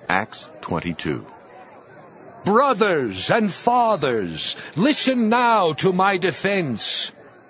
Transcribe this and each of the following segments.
Acts 22. Brothers and fathers, listen now to my defense.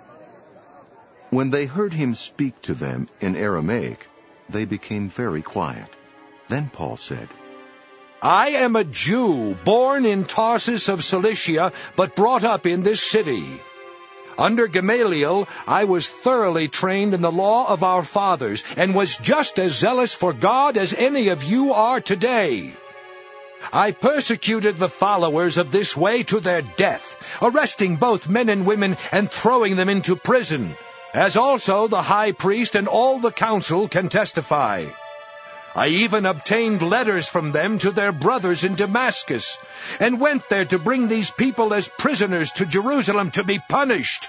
When they heard him speak to them in Aramaic, they became very quiet. Then Paul said, I am a Jew, born in Tarsus of Cilicia, but brought up in this city. Under Gamaliel, I was thoroughly trained in the law of our fathers, and was just as zealous for God as any of you are today. I persecuted the followers of this way to their death, arresting both men and women and throwing them into prison, as also the high priest and all the council can testify. I even obtained letters from them to their brothers in Damascus, and went there to bring these people as prisoners to Jerusalem to be punished.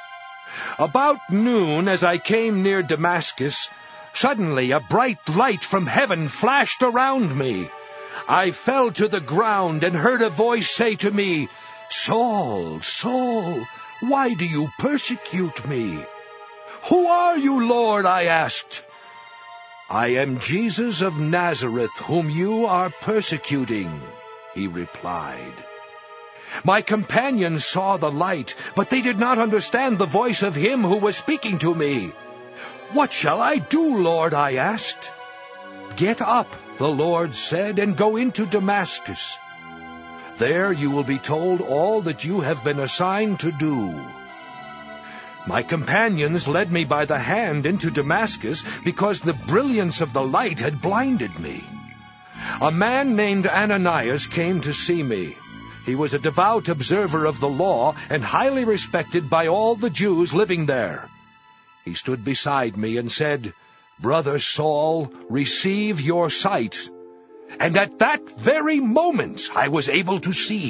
About noon, as I came near Damascus, suddenly a bright light from heaven flashed around me. I fell to the ground and heard a voice say to me, Saul, Saul, why do you persecute me? Who are you, Lord? I asked. I am Jesus of Nazareth, whom you are persecuting, he replied. My companions saw the light, but they did not understand the voice of him who was speaking to me. What shall I do, Lord? I asked. Get up, the Lord said, and go into Damascus. There you will be told all that you have been assigned to do. My companions led me by the hand into Damascus because the brilliance of the light had blinded me. A man named Ananias came to see me. He was a devout observer of the law and highly respected by all the Jews living there. He stood beside me and said, Brother Saul, receive your sight. And at that very moment I was able to see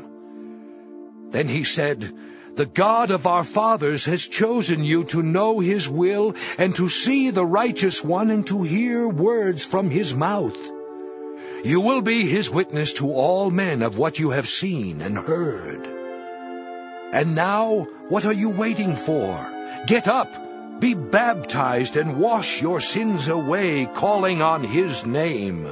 him. Then he said, The God of our fathers has chosen you to know his will and to see the righteous one and to hear words from his mouth. You will be his witness to all men of what you have seen and heard. And now, what are you waiting for? Get up, be baptized, and wash your sins away, calling on his name.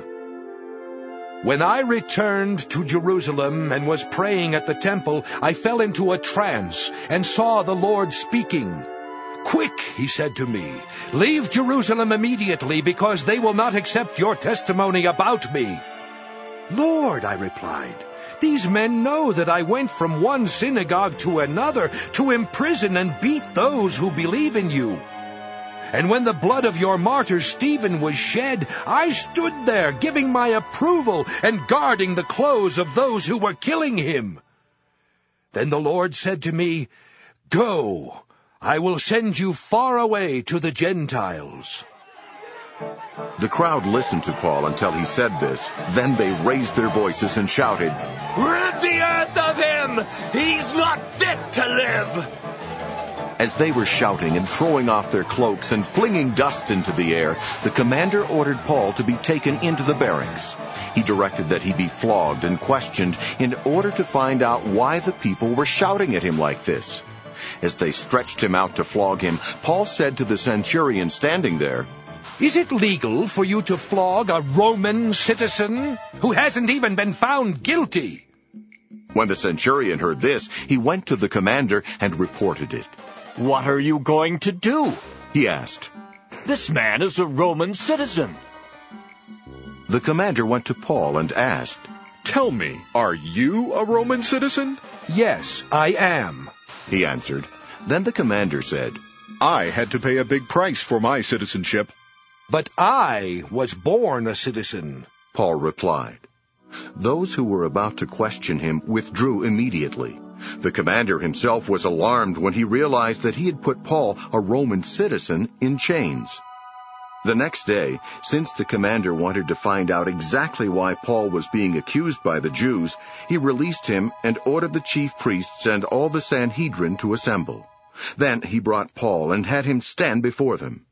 When I returned to Jerusalem and was praying at the temple, I fell into a trance and saw the Lord speaking. Quick, he said to me, leave Jerusalem immediately, because they will not accept your testimony about me. Lord, I replied, these men know that I went from one synagogue to another to imprison and beat those who believe in you. And when the blood of your martyr Stephen was shed, I stood there giving my approval and guarding the clothes of those who were killing him. Then the Lord said to me, Go, I will send you far away to the Gentiles. The crowd listened to Paul until he said this. Then they raised their voices and shouted, Rid the earth of him! He's not fit to live! As they were shouting and throwing off their cloaks and flinging dust into the air, the commander ordered Paul to be taken into the barracks. He directed that he be flogged and questioned in order to find out why the people were shouting at him like this. As they stretched him out to flog him, Paul said to the centurion standing there, Is it legal for you to flog a Roman citizen who hasn't even been found guilty? When the centurion heard this, he went to the commander and reported it. What are you going to do? He asked. This man is a Roman citizen. The commander went to Paul and asked, Tell me, are you a Roman citizen? Yes, I am, he answered. Then the commander said, I had to pay a big price for my citizenship. But I was born a citizen, Paul replied. Those who were about to question him withdrew immediately. The commander himself was alarmed when he realized that he had put Paul, a Roman citizen, in chains. The next day, since the commander wanted to find out exactly why Paul was being accused by the Jews, he released him and ordered the chief priests and all the Sanhedrin to assemble. Then he brought Paul and had him stand before them.